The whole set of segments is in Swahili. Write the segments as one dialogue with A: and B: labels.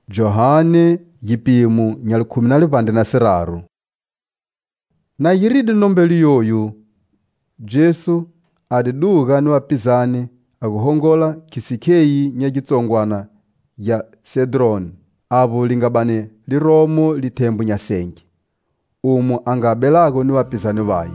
A: Johane yipimu nyali 16. Na yiridi nombeli yoyu Jesu adiduga ni wapizani akuhongola kisikeyi nyagitsongwana ya Cedron abo lingabane liromo litembu nyasengi umu angabelago ni wapizani bayi.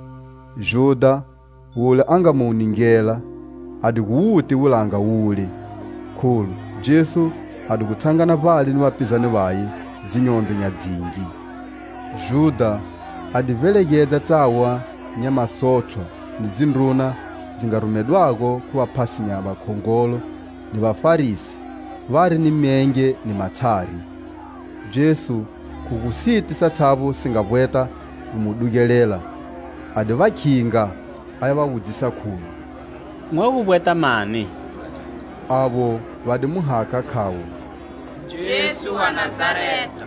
A: Juda ule angamuningela adikuuti ulanga ule kulu Jesu adikutsangana bali ni wapizani bayi zinyondo nyazingi. Juda adivelegeza tsawa nyamasotho ni zindruna zingarumedwago kuwa pasi nyaba khongolo ni bafarisi vari ni menge ni matsari. Jesu kukusiti satsabo singabweta kumudugelela adivakhinga ayawudzisa khulu.
B: Mwakubweta mani?
A: Abo vadimuhaka khawo.
C: Jesu wa Nazareta.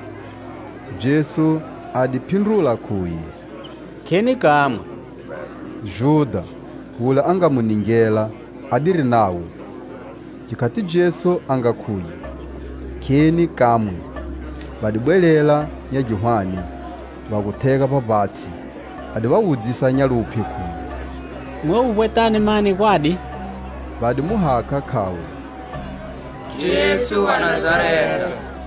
A: Jesu adipindula kuyi.
B: Kheni kamwe.
A: Juda ula angamuningela adiri nawo. Chikati Jesu angakhuyi kheni kamwe badibwelela nya Johani bakutheka pabatsi adibawudzisa nyalupi kuyi.
B: Mwakubwetani mani kwadi?
A: Vadimuhaka khawo.
C: Jesu wa Nazareta.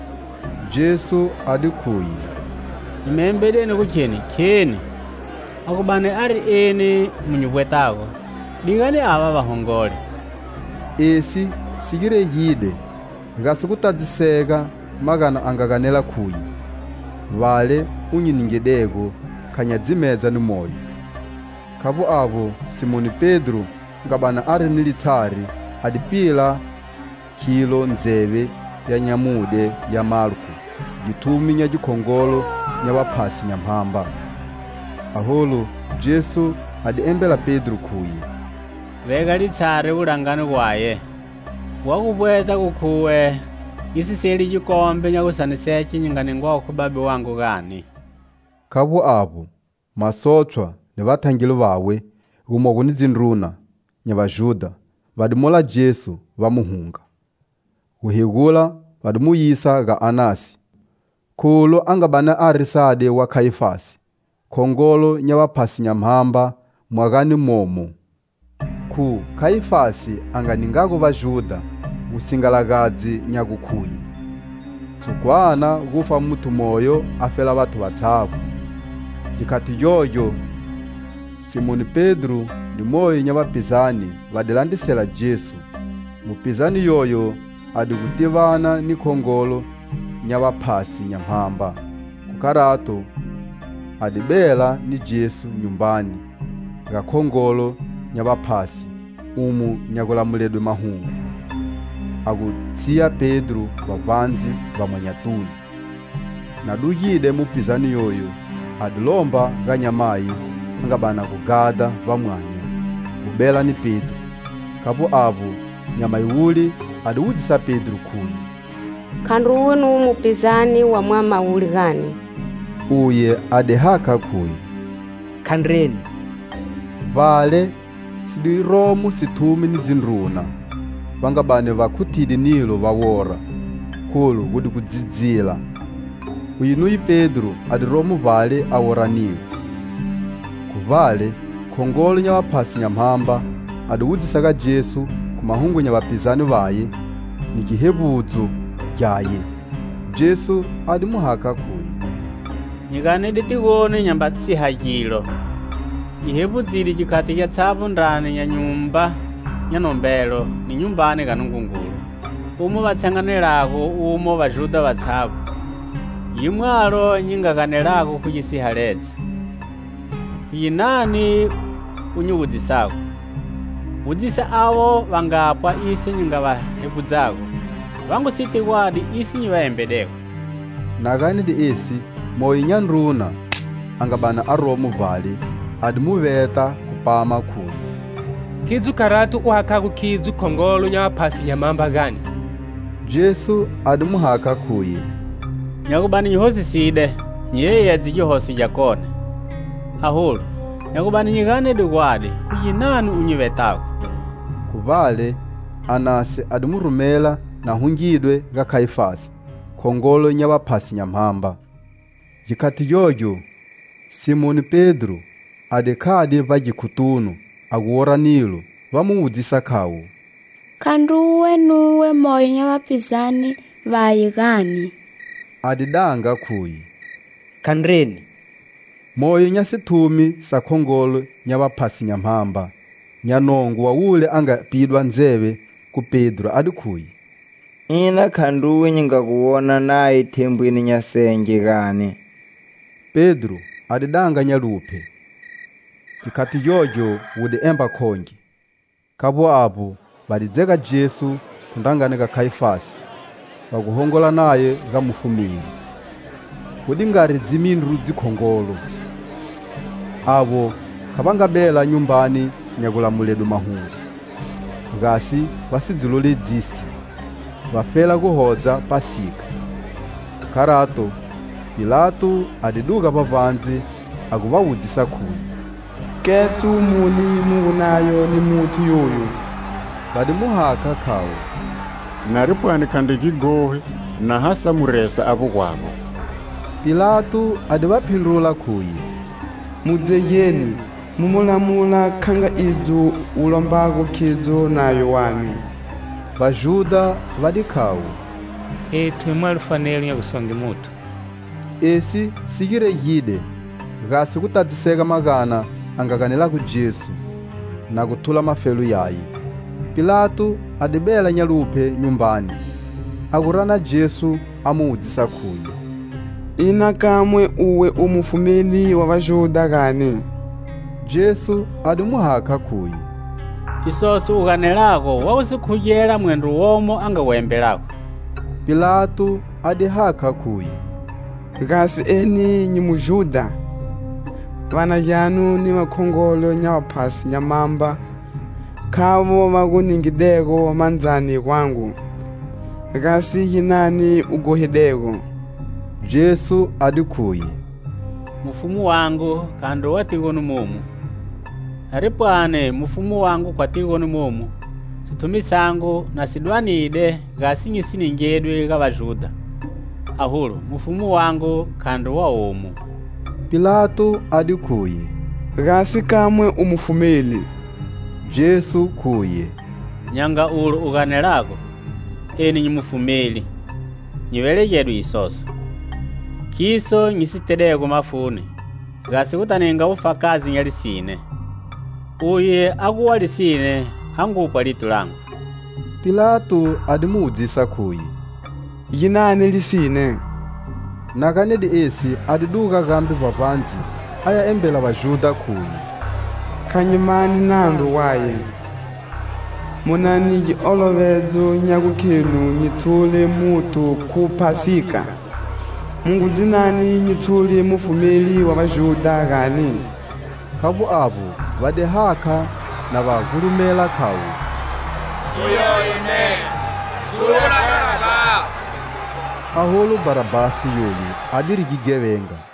A: Jesu adikuyi.
B: Imembedeni kukheni kheni akubane ari eni munyubwetako dingani ava bahongole.
A: Esi sigire yide ngasikutadziseka magana angaganela kuyi vale unyiningedego khanyadzimeza ni moyo. Kabo abo Simoni Pedro ngabana ari nilitsari adipila kilo nzeve ya nyamude ya Marko gitumi nya gikhongolo nya baphasi nyamhamba. Aholo Jesu adiembela Pedro kuyi.
B: Vega litsari ulangani kwaye wakubweta kukhuwe isiseli gikombe nyakusanisechi nyingani ngwa kubabi wangu gani.
A: Kabo abo masotshwa ni vathangeli vawe gumogo ni zindruna nya Vajuda vadimola Jesu vamuhunga. Kuhigula vadimuyisa ga Anasi kulo angabana arisade wa Kaifasi khongolo nya baphasi nyamhamba mwagani momo. Ku Kaifasi anganingago Vajuda usingalagazi nyagukhuyi tsukwana gufa mutu moyo afela batu batsabo. Jikati yoyo Simoni Pedro ni moyo nya bapizani vadilandisela Jesu. Mupizani yoyo adikutivana ni khongolo nya baphasi nyamhamba. Kukarato adibela ni Jesu nyumbani ga khongolo nya baphasi umu nyakulamuledwe mahungu. Akutsiya Pedro bavanzi bamanyatuni. Naduyide mupizani yoyo adilomba ganyamayi angabana kugada vamwanya kubela ni Pedro. Kabo abo nyamayiwuli adiwudzisa Pedro kuyi.
D: Khandu wunu mupizani wa mwama uli gani?
A: Uye adehaka kuyi.
E: Khandreni.
A: Vale sidiromu situmi ni zindruna vangabane vakhutidi nilo vawora khulu kudi kudzidzila. Uyinuyi Pedro adiromu vale aworaniwe. Kuvale khongolo nya baphasi nyamhamba adiwudzisaka Jesu kumahungu nya bapizani baye ni gihebudzo gyaye. Jesu adimuhaka kuyi.
B: Nyikane ditigone nyambatsi hajilo ihebudzili chikati cha tsapo ndani nya nyumba nya nombelo ni nyumbani kanungungulu umo batsanganelako umo Vajuda batsapo yimwalo nyingakanelako kujisihaletsa yinani unyubudzisako udzisa awo vangapwa isi nyinga vahebudzako vangusiti kwadi isi nyivaembedeko.
A: Nakani di esi moyo nya ndruna angabana aromu vale adimuveta kupama kuyi.
E: Kizu karatu uhakaku kizu khongolo nya baphasi nyamhamba gani?
A: Jesu adimuhaka kuyi.
B: Nyakubani nyihosi side nyeye zijihosi jakone. Ahulu nyakubani nyikane dikwadi kuyinani unyivetako.
A: Kuvale Anasi adimurumela na hungidwe ga Kaifasi khongolo nya vaphasi nyamhamba. Jikati jojo Simoni Pedro adekhadi vajikhutunu akuwora nilo vamuwudzisa khawu,
F: khanduwe nuwe moyo nya vapizani vayikani.
A: adidanga khuyi,
G: khandreni
A: moyo nya sithumi sa khongolo nya vaphasi nyamhamba. Nyanongo wawule angapidwa nzeve ku Pedro adikhuyi,
H: ina khanduwe nyingakuwona naye thembwini nya senge gani.
A: Pedro adidanga nyalupe. Jikati jojo wude emba khongi. Kabo apo balidzeka Jesu kundangane ka Kaifasi, bakuhongola naye gamufumile. Kudi ngari dzimindu dzikhongolo. Abo kabangabela nyumbani nyakulamuledu mahungu. Gasi basidzilole dzisi, bafela kuhodza Pasika. Karato Pilato adiduka pavanzi akuvawudzisa khuyi,
I: ketu muni mukunayo ni mutu yoyo.
A: badimuhaka khawu,
J: naripwani khandi jigohe na hasa muresa avo kwavo.
A: Pilato adivapindula khuyi,
I: mudzeyeni mumulamula khanga idzo ulombako khidzo nayo wami.
A: Vajuda vadikhawu,
B: Ethu mwalufanelo nya kusonge mutu.
A: esi sikire yide gasi kutadziseka magana angakanela ku Jesu na kuthula mafelu yayi. Pilato adibela nyalupe nyumbani akurana Jesu amuwudzisa khuyi,
I: ina kamwe uwe umufumili wa Vajuda gani?
A: Jesu adimuhaka khuyi,
B: Isosi ukanelako wausikhujela mwendu womo angawembelako.
A: Pilato adihaka khuyi,
I: Gasi eni nyi Mujuda, vana janu ni makhongolo nya vaphasi nyamamba, khavo vakuningideko manzani kwangu. Gasi yinani ugohedeko?
A: Jesu adikhuyi,
B: Mufumu wangu kandu watigonu mumu. Aripwane mufumu wangu kwa tigonu mumu. Situmisangu na sidwanide gasi nyisiningedwe ga Vajuda. Ahulu mufumu wangu kandu wa omu.
A: Pilato adikhuyi,
I: Gasi kamwe umufumili?
A: Jesu khuyi,
B: Nyanga ulu ukanelako eni nyimufumili. Nyivelejedwe isoso. Kiso nyisitedeko mafuni. Gasi kutanenga ufakazi nyalisine. Uye akuwalisine angupwa litu langu.
A: Pilato adimuwudzisa khuyi,
I: Yinani lisine?
A: nakanedi esi adiduka kambi papanzi aya embela Vajuda khuyi,
I: Khanyimani nandu waye. Munani olovedzo nyakukhenu nyithule mutu ku Pasika. Mungudzinani nyithule mufumeli wa Vajuda gani?
A: khavu avo vadihaka na vagulumela khawu,
C: Uyoine, chura Barabasi.
A: ahulu Barabasi yoyu adirikigevenga.